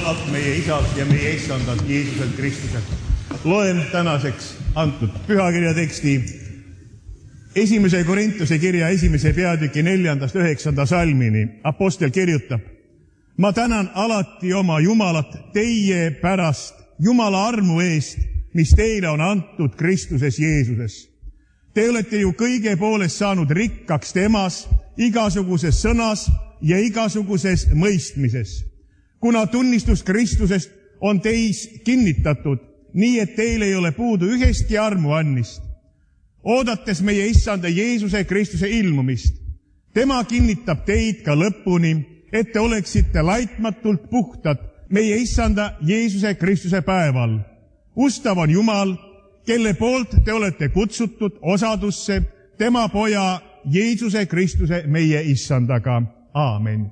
Jumalat, meie Isalt ja meie Issandalt Jeesuselt Kristuselt. Loen tänaseks antud pühakirja teksti 1. Korintuse kirja 1. peatüki 4.–9. salmini. Apostel kirjutab: ma tänan alati oma Jumalat teie pärast, Jumala armu eest, mis teile on antud Kristuses Jeesuses. Te olete ju kõige poolest saanud rikkaks temas, igasuguses sõnas ja igasuguses mõistmises, kuna tunnistus Kristusest on teis kinnitatud, nii et teil ei ole puudu ühestki armuannist. Oodates meie Issanda Jeesuse Kristuse ilmumist, tema kinnitab teid ka lõpuni, et te oleksite laitmatult puhtad meie Issanda Jeesuse Kristuse päeval. Ustav on Jumal, kelle poolt te olete kutsutud osadusse tema poja Jeesuse Kristuse meie Issandaga. Aamen.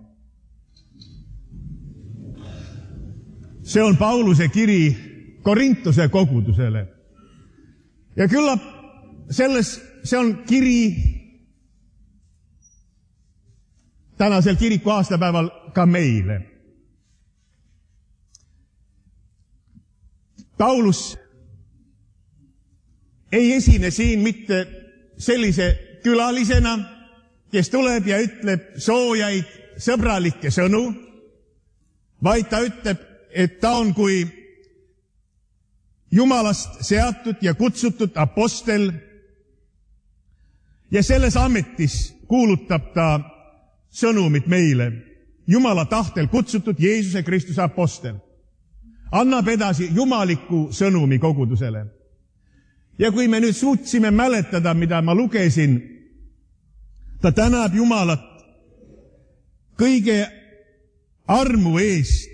See on Pauluse kiri Korintuse kogudusele. Ja küllap see on kiri tänasel kiriku aastapäeval ka meile. Paulus ei esine siin mitte sellise külalisena, kes tuleb ja ütleb soojaid sõbralikke sõnu, vaid ta ütleb, et ta on kui Jumalast seatud ja kutsutud apostel ja selles ametis kuulutab ta sõnumit meile. Jumala tahtel kutsutud Jeesuse Kristuse apostel annab edasi jumaliku sõnumi kogudusele. Ja kui me nüüd suutsime mäletada, mida ma lugesin, ta tänab Jumalat kõige armu eest,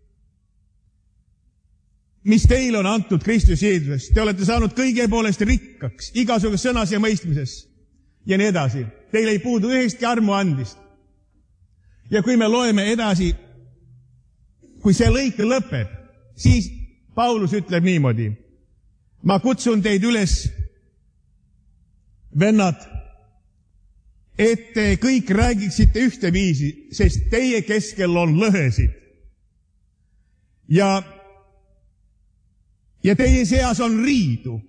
mis teil on antud Kristus Jeesuses. Te olete saanud kõige poolest rikkaks, igasuguses sõnas ja mõistmises ja nii edasi. Teil ei puudu ühestki armuandist. Ja kui me loeme edasi, kui see lõik lõpeb, siis Paulus ütleb niimoodi: ma kutsun teid üles, vennad, et te kõik räägiksite ühteviisi, sest teie keskel on lõhesid. Ja teie seas on riidu.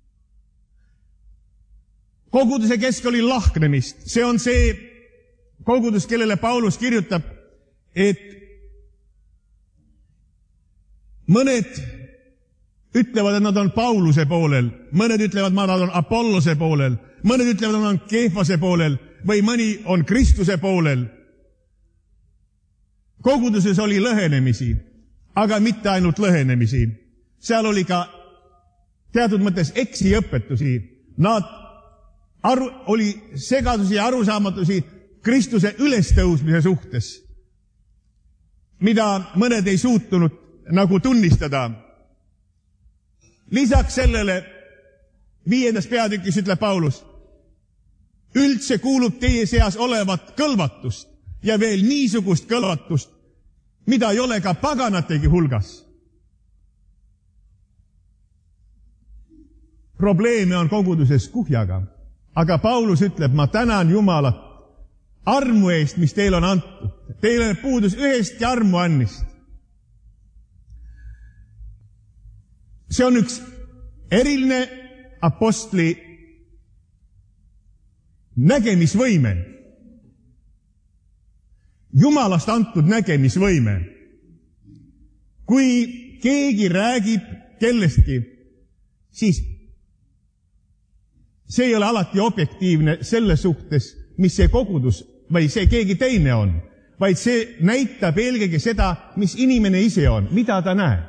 Koguduse keskel oli lahknemist. See on see kogudus, kellele Paulus kirjutab, et mõned ütlevad, et nad on Pauluse poolel, mõned ütlevad, et nad on Apollose poolel, mõned ütlevad, et nad on Keefase poolel või mõni on Kristuse poolel. Koguduses oli lõhenemisi, aga mitte ainult lõhenemisi. Seal oli ka teatud mõttes eksiõpetusi. Oli segadusi ja arusaamatusi Kristuse ülestõusmise suhtes, mida mõned ei suutunud nagu tunnistada. Lisaks sellele 5. peatükis ütleb Paulus: üldse kuulub teie seas olevat kõlvatust ja veel niisugust kõlvatust, mida ei ole ka paganategi hulgas. Probleeme on koguduses kuhjaga, aga Paulus ütleb: ma tänan Jumalat armu eest, mis teil on antud. Teile puudus ühestki armuannist. See on üks eriline apostli nägemisvõime. Jumalast antud nägemisvõime. Kui keegi räägib kellestki, siis see ei ole alati objektiivne selles suhtes, mis see kogudus või see keegi teine on, vaid see näitab eelkõige seda, mis inimene ise on, mida ta näeb.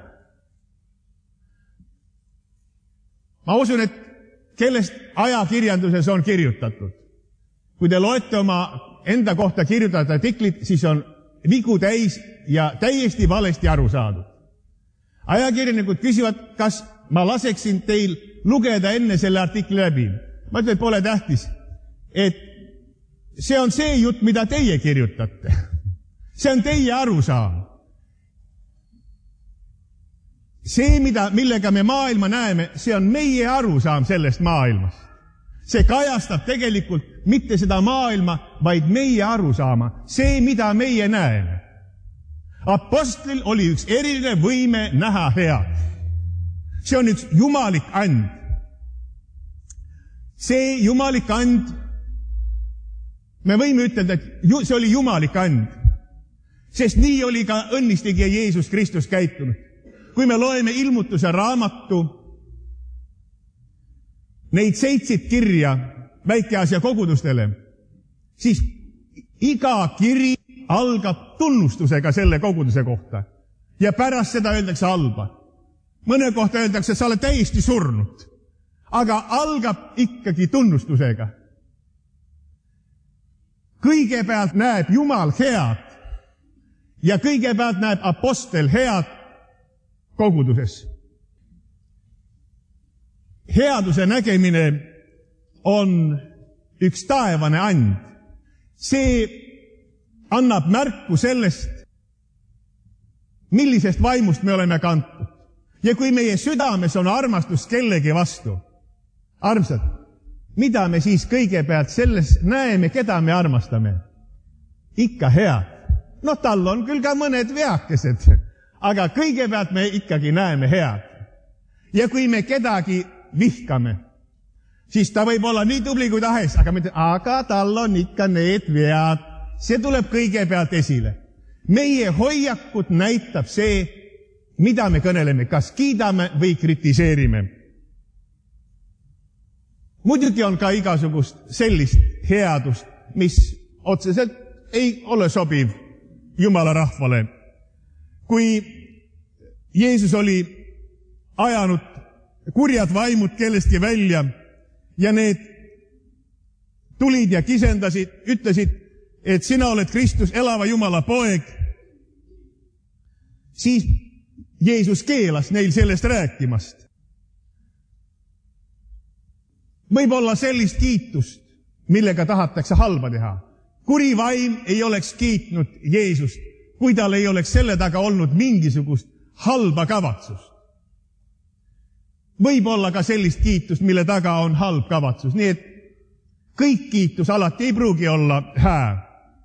Ma usun, et kellest ajakirjanduses on kirjutatud. Kui te loete oma enda kohta kirjutatud artiklit, siis on vigu täis ja täiesti valesti aru saadud. Ajakirjanikud küsivad, kas ma laseksin teil lugeda enne selle artikli läbi. Ma ütlen, et pole tähtis, et see on see jutt, mida teie kirjutate. See on teie arusaam. See, millega me maailma näeme, see on meie arusaam sellest maailmast. See kajastab tegelikult mitte seda maailma, vaid meie arusaama. See, mida meie näeme. Apostlil oli üks eriline võime näha head. See on üks jumalik and. See jumalik and, me võime ütelda, et see oli jumalik and, sest nii oli ka õnnistegija Jeesus Kristus käitunud. Kui me loeme Ilmutuse raamatu, neid 7 kirja Väike-Aasia kogudustele, siis iga kiri algab tunnustusega selle koguduse kohta ja pärast seda öeldakse halba. Mõne kohta öeldakse, et sa oled täiesti surnud, aga algab ikkagi tunnustusega. Kõigepealt näeb Jumal head ja kõigepealt näeb apostel head koguduses. Headuse nägemine on üks taevane and. See annab märku sellest, millisest vaimust me oleme kantud. Ja kui meie südames on armastus kellegi vastu, armsad, mida me siis kõigepealt selles näeme, keda me armastame? Ikka head. No tal on küll ka mõned veakesed, aga kõigepealt me ikkagi näeme head. Ja kui me kedagi vihkame, siis ta võib olla nii tubli kui tahes, aga tal on ikka need vead. See tuleb kõigepealt esile. Meie hoiakut näitab see, mida me kõneleme, kas kiidame või kritiseerime. Muidugi on ka igasugust sellist headust, mis otseselt ei ole sobiv Jumala rahvale. Kui Jeesus oli ajanud kurjad vaimud kellestki välja ja need tulid ja kisendasid, ütlesid, et sina oled Kristus, elava Jumala poeg, siis Jeesus keelas neil sellest rääkimast. Võib olla sellist kiitust, millega tahatakse halba teha. Kuri vaim ei oleks kiitnud Jeesust, kui tal ei oleks selle taga olnud mingisugust halba kavatsust. Võib olla ka sellist kiitust, mille taga on halb kavatsus. Nii et kõik kiitus alati ei pruugi olla hää.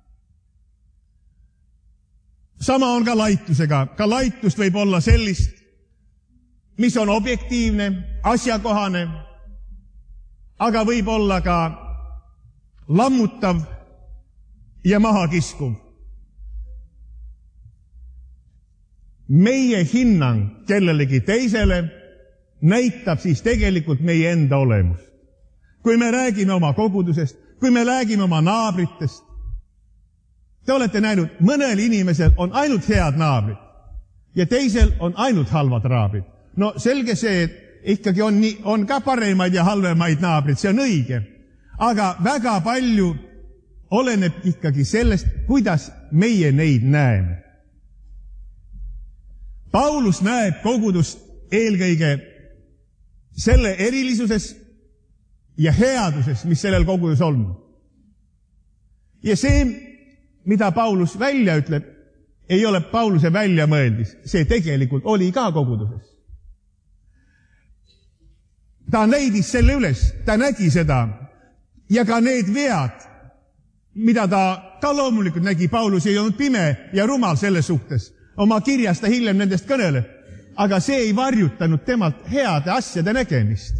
Sama on ka laitusega. Ka laitust võib olla sellist, mis on objektiivne, asjakohane, aga võib olla ka lammutav ja mahakiskuv. Meie hinnang kellelegi teisele näitab siis tegelikult meie enda olemust. Kui me räägime oma kogudusest, kui me räägime oma naabritest, te olete näinud, mõnel inimesel on ainult head naabrid ja teisel on ainult halvad naabrid. No selge see, et ikkagi on ka paremaid ja halvemaid naabrid, see on õige. Aga väga palju oleneb ikkagi sellest, kuidas meie neid näeme. Paulus näeb kogudust eelkõige selle erilisuses ja headuses, mis sellel kogudus on. Ja see, mida Paulus välja ütleb, ei ole Pauluse väljamõeldis. See tegelikult oli ka koguduses. Ta leidis selle üles, ta nägi seda ja ka need vead, mida ta ka loomulikult nägi. Paulus ei olnud pime ja rumal selles suhtes. Oma kirjas ta hiljem nendest kõneleb, aga see ei varjutanud temalt heade asjade nägemist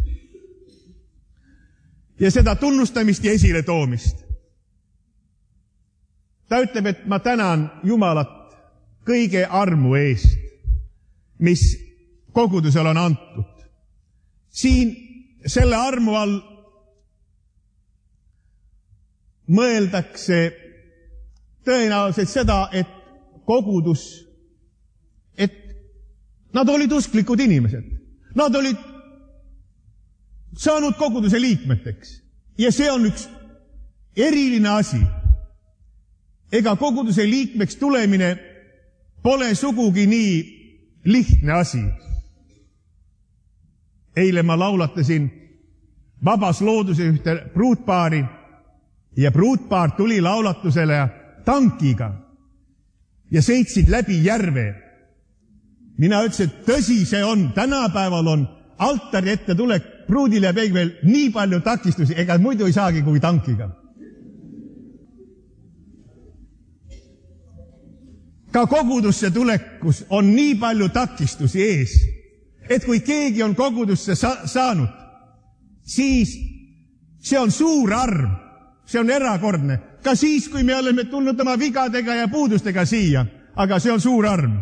ja seda tunnustamist ja esile toomist. Ta ütleb, et ma tänan Jumalat kõige armu eest, mis kogudusel on antud. Siin selle armu all mõeldakse tõenäoliselt seda, et kogudus, et nad olid usklikud inimesed. Nad olid saanud koguduse liikmeteks ja see on üks eriline asi. Ega koguduse liikmeks tulemine pole sugugi nii lihtne asi. Eile ma laulatasin Vabas looduse ühte pruutpaari ja pruutpaar tuli laulatusele tankiga ja sõitsid läbi järve. Mina ütlesin, et tõsi see on, tänapäeval on altari ette tulek pruudile ja peegvel nii palju takistusi, ega muidu ei saagi kui tankiga. ka kogudusse tulekus on nii palju takistusi ees, et kui keegi on kogudusse saanud, siis see on suur arm, see on erakordne. Ka siis, kui me oleme tulnud oma vigadega ja puudustega siia, aga see on suur arm.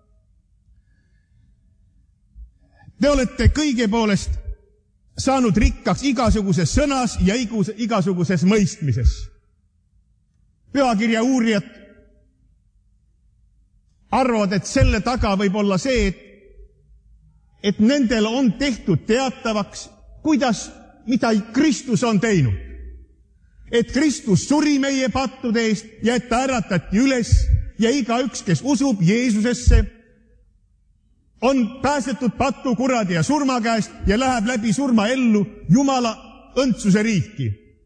Te olete kõige poolest saanud rikkaks igasuguses sõnas ja igasuguses mõistmises. Pühakirja uurijad arvavad, et selle taga võib olla see, et nendel on tehtud teatavaks, mida Kristus on teinud. Et Kristus suri meie pattude eest ja et ta äratati üles ja igaüks, kes usub Jeesusesse, on päästetud pattu, kuradi ja surma käest ja läheb läbi surma ellu Jumala õndsuse riiki.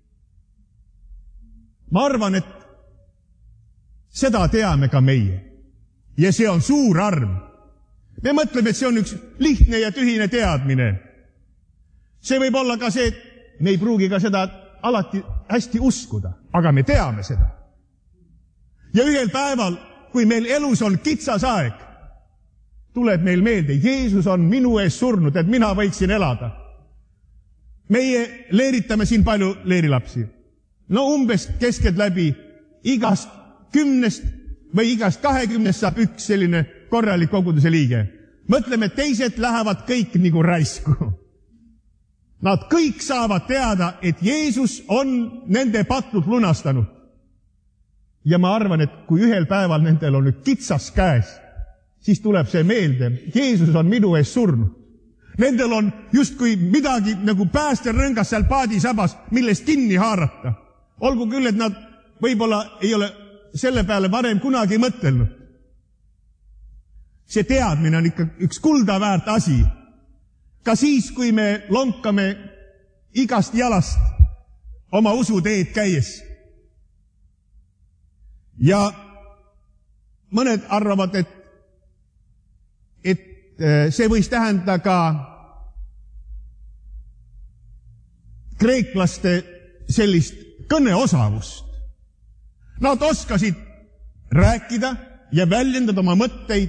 Ma arvan, et seda teame ka meie. Ja see on suur arm. Me mõtleme, et see on üks lihtne ja tühine teadmine. See võib olla ka see, et me ei pruugi ka seda alati hästi uskuda, aga me teame seda. Ja ühel päeval, kui meil elus on kitsas aeg, tuleb meil meelde, Jeesus on minu ees surnud, et mina võiksin elada. Meie leeritame siin palju leerilapsi. No umbes keskelt läbi igast 10 või igast 20 saab üks selline korralik koguduse liige. Mõtleme, et teised lähevad kõik nagu raisku. Nad kõik saavad teada, et Jeesus on nende patud lunastanud. Ja ma arvan, et kui ühel päeval nendel on nüüd kitsas käes, siis tuleb see meelde, Jeesus on minu ees surnud. Nendel on justkui midagi nagu päästerõngas seal paadisabas, millest kinni haarata. Olgu küll, et nad võib-olla ei ole selle peale varem kunagi mõtelnud. See teadmine on ikka üks kulda väärt asi. Ka siis, kui me lonkame igast jalast oma usuteed käies. Ja mõned arvavad, et see võis tähendada ka kreeklaste sellist kõneosavust. Nad oskasid rääkida ja väljendada oma mõtteid.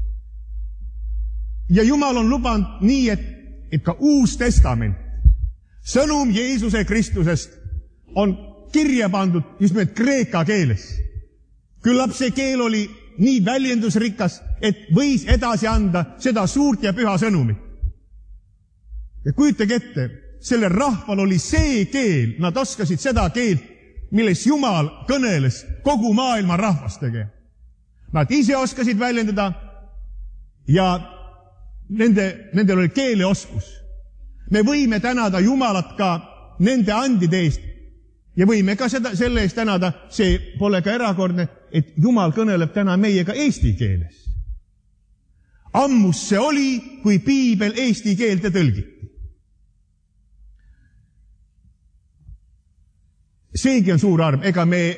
Ja Jumal on lubanud nii, et ka Uus Testament, sõnum Jeesuse Kristusest on kirja pandud just nimelt kreeka keeles. Küllap see keel oli nii väljendusrikas, et võis edasi anda seda suurt ja püha sõnumit. Ja kujutage ette, sellel rahval oli see keel, nad oskasid seda keelt, milles Jumal kõneles kogu maailma rahvastega. Nad ise oskasid väljendada ja nendel oli keeleoskus. Me võime tänada Jumalat ka nende andide eest ja võime ka selle eest tänada, see pole ka erakordne, et Jumal kõneleb täna meiega eesti keeles. Ammus see oli, kui piibel eesti keelte tõlgiti. Seegi on suur arm, ega me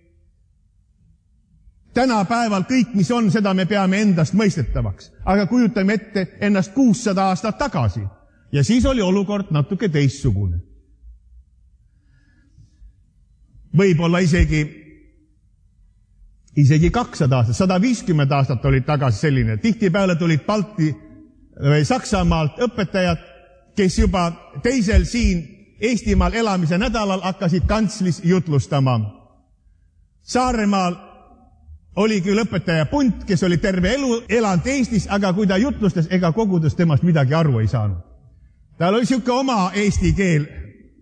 tänapäeval kõik, mis on, seda me peame endast mõistetavaks. Aga kujutame ette ennast 600 aastat tagasi ja siis oli olukord natuke teistsugune. Võib-olla isegi 200 aastat, 150 aastat olid tagasi selline. Tihtipeale tulid Balti või Saksamaalt õpetajad, kes juba teisel siin Eestimaal elamise nädalal hakkasid kantslis jutlustama. Saaremaal oli küll õpetaja Punt, kes oli terve elu elanud Eestis, aga kui ta jutlustas, ega kogudus temast midagi aru ei saanud. Tal oli siuke oma eesti keel.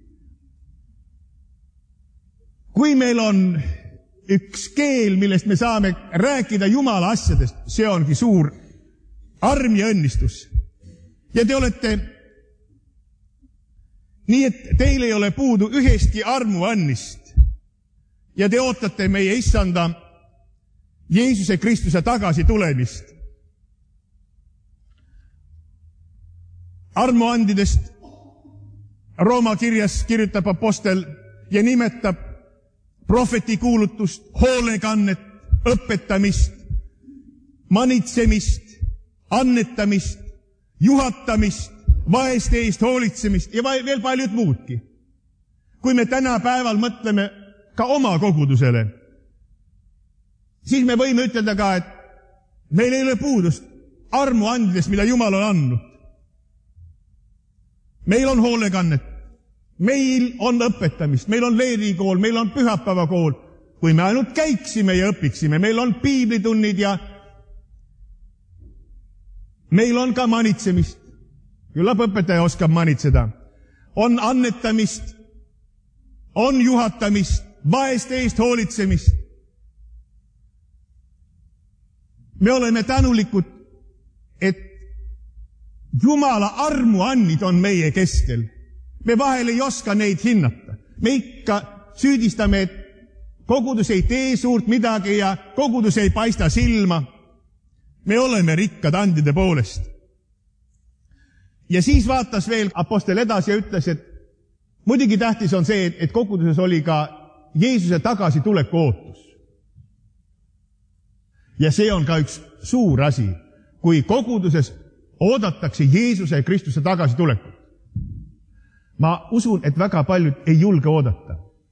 Kui meil on üks keel, millest me saame rääkida Jumala asjadest, see ongi suur arm ja õnnistus. Ja te olete nii, et teil ei ole puudu ühestki armuannist ja te ootate meie issanda Jeesuse Kristuse tagasi tulemist. Armuandidest Rooma kirjas kirjutab apostel ja nimetab prohveti kuulutust, hoolekannet, õpetamist, manitsemist, annetamist, juhatamist, vaeste eest hoolitsemist ja veel paljud muudki. Kui me tänapäeval mõtleme ka oma kogudusele, siis me võime ütelda ka, et Meil ei ole puudust armu andidest, mida Jumal on andnud. Meil on hoolekannet, meil on õpetamist, meil on leerikool, meil on pühapäevakool. Kui me ainult käiksime ja õpiksime, meil on piiblitunnid ja meil on ka manitsemist. Küllap õpetaja oskab manitseda. On annetamist, on juhatamist, vaeste eest hoolitsemist. Me oleme tänulikud, et Jumala armuannid on meie keskel. Me vahel ei oska neid hinnata. Me ikka süüdistame, et kogudus ei tee suurt midagi ja kogudus ei paista silma. Me oleme rikkad andide poolest. Ja siis vaatas veel apostel edasi ja ütles, et muidugi tähtis on see, et koguduses oli ka Jeesuse tagasituleku ootus. Ja see on ka üks suur asi, kui koguduses oodatakse Jeesuse Kristuse tagasitulekut. Ma usun, et väga paljud ei julge oodata.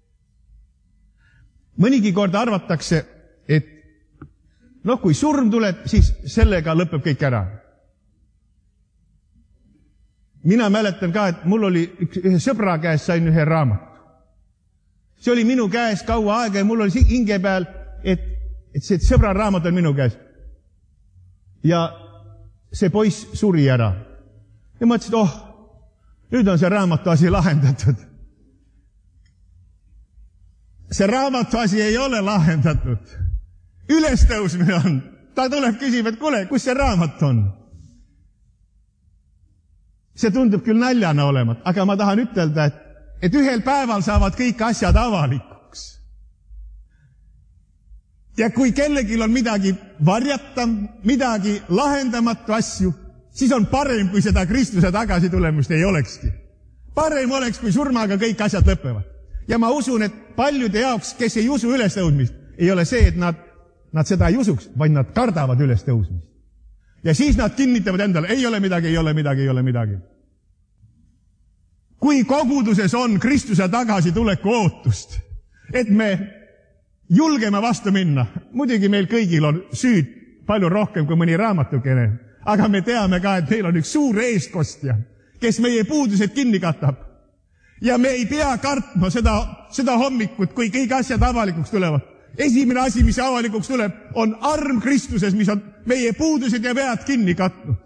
Mõnigi kord arvatakse, et kui surm tuleb, siis sellega lõpeb kõik ära. Mina mäletan ka, et mul oli ühe sõbra käes sain ühe raamatu. See oli minu käes kaua aega ja mul oli hinge peal, et see sõbra raamat on minu käes. Ja see poiss suri ära. Ja ma ütlesin, nüüd on see raamatu asi lahendatud. See raamatu asi ei ole lahendatud. Ülestõusmine on. Ta tuleb küsib, et kuule, kus see raamat on? See tundub küll naljana olema, aga ma tahan ütelda, et ühel päeval saavad kõik asjad avalikuks. Ja kui kellelgi on midagi varjata, midagi lahendamatu asju, siis on parem, kui seda Kristuse tagasitulemust ei olekski. Parem oleks, kui surmaga kõik asjad lõpevad. Ja ma usun, et paljude jaoks, kes ei usu ülestõusmist, ei ole see, et nad seda ei usuks, vaid nad kardavad ülestõusmist. Ja siis nad kinnitavad endale, ei ole midagi, ei ole midagi, ei ole midagi. Kui koguduses on Kristuse tagasituleku ootust, et me julgeme vastu minna, muidugi meil kõigil on süüd palju rohkem kui mõni raamatukene, aga me teame ka, et meil on üks suur eeskostja, kes meie puudused kinni katab. Ja me ei pea kartma seda hommikut, kui kõik asjad avalikuks tulevad. Esimene asi, mis avalikuks tuleb, on arm Kristuses, mis on meie puudused ja vead kinni katnud.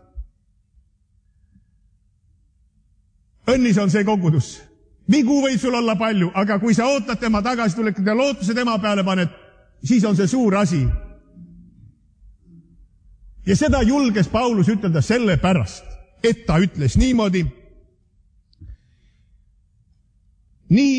Õnnis on see kogudus. Vigu võib sul olla palju, aga kui sa ootad tema tagasitulekut ja lootuse tema peale paned, siis on see suur asi. Ja seda julges Paulus ütelda selle pärast, et ta ütles niimoodi, nii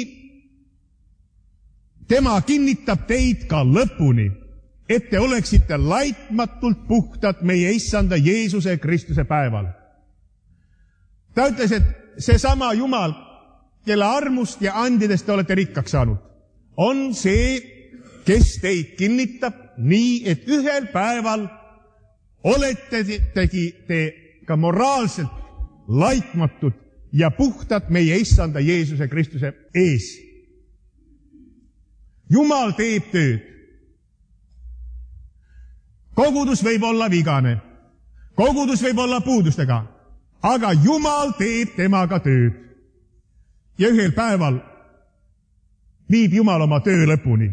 tema kinnitab teid ka lõpuni, et te oleksite laitmatult puhtad meie issanda Jeesuse Kristuse päeval. Ta ütles, et seesama Jumal, kelle armust ja andidest te olete rikkaks saanud, on see, kes teid kinnitab nii, et ühel päeval olete te ka moraalselt laitmatud ja puhtad meie issanda Jeesuse Kristuse ees. Jumal teeb tööd. Kogudus võib olla vigane. Kogudus võib olla puudustega. Aga Jumal teeb temaga tööd. Ja ühel päeval viib Jumal oma töö lõpuni.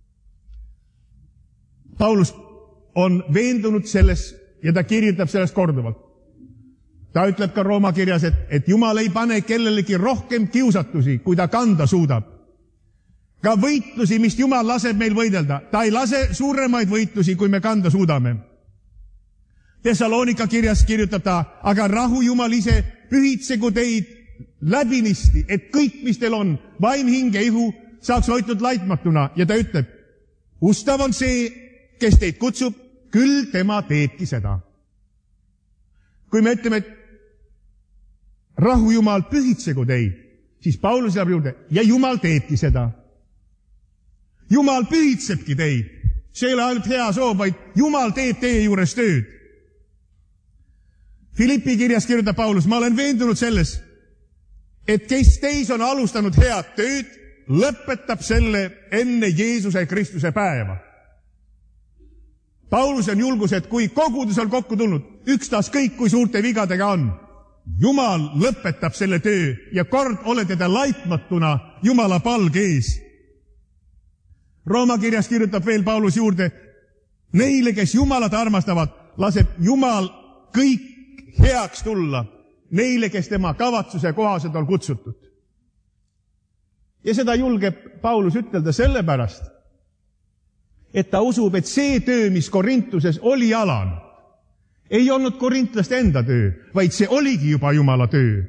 Paulus on veendunud selles ja ta kirjutab sellest korduvalt. Ta ütleb ka Rooma kirjas, et Jumal ei pane kellelegi rohkem kiusatusi, kui ta kanda suudab. Ka võitlusi, mis Jumal laseb meil võidelda, ta ei lase suuremaid võitlusi, kui me kanda suudame. Thessalonika kirjas kirjutab ta, aga rahu Jumal ise pühitsegu teid läbinisti, et kõik, mis teil on, vaim, hing ja ihu, saaks hoitud laitmatuna. Ja ta ütleb, ustav on see, kes teid kutsub, küll tema teebki seda. Kui me ütleme, et rahu Jumal pühitsegu teid, siis Paulus läheb juurde ja Jumal teebki seda. Jumal pühitsebki teid. See ei ole ainult hea soov, vaid Jumal teeb teie juures tööd. Filippi kirjas kirjutab Paulus, ma olen veendunud selles, et kes teis on alustanud head tööd, lõpetab selle enne Jeesuse Kristuse päeva. Paulus on julgus, et kui kogudus on kokku tulnud, ükstas kõik, kui suurte vigadega on, Jumal lõpetab selle töö ja kord olete te laitmatuna Jumala palge ees. Rooma kirjas kirjutab veel Paulus juurde, neile, kes Jumalat armastavad, laseb Jumal kõik heaks tulla, neile, kes tema kavatsuse kohaselt on kutsutud. Ja seda julgeb Paulus ütelda sellepärast, et ta usub, et see töö, mis Korintuses oli alanud, ei olnud korintlaste enda töö, vaid see oligi juba Jumala töö.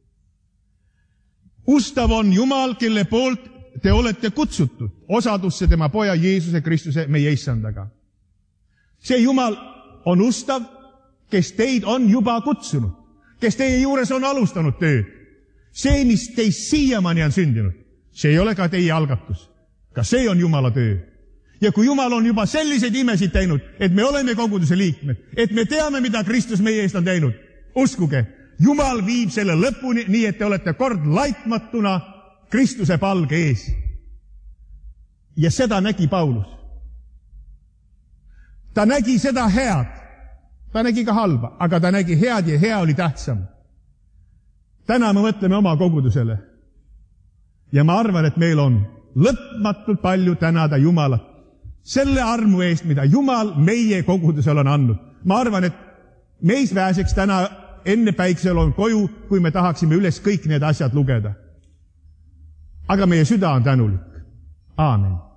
Ustav on Jumal, kelle poolt te olete kutsutud osadusse tema poja Jeesuse Kristuse meie issandaga. See Jumal on ustav, kes teid on juba kutsunud, kes teie juures on alustanud töö. See, mis teist siiamaani on sündinud, see ei ole ka teie algatus. Ka see on Jumala töö. Ja kui Jumal on juba selliseid imesid teinud, et me oleme koguduse liikmed, et me teame, mida Kristus meie eest on teinud, uskuge, Jumal viib selle lõpuni, nii et te olete kord laitmatuna Kristuse palge ees. Ja seda nägi Paulus. Ta nägi seda head. Ta nägi ka halba, aga ta nägi head ja hea oli tähtsam. Täna me mõtleme oma kogudusele. Ja ma arvan, et meil on lõpmatult palju tänada Jumalat selle armu eest, mida Jumal meie kogudusel on andnud. Ma arvan, et meis pääseks täna enne päiksel on koju, kui me tahaksime üles kõik need asjad lugeda. Aga meie süda on tänulik. Aamen.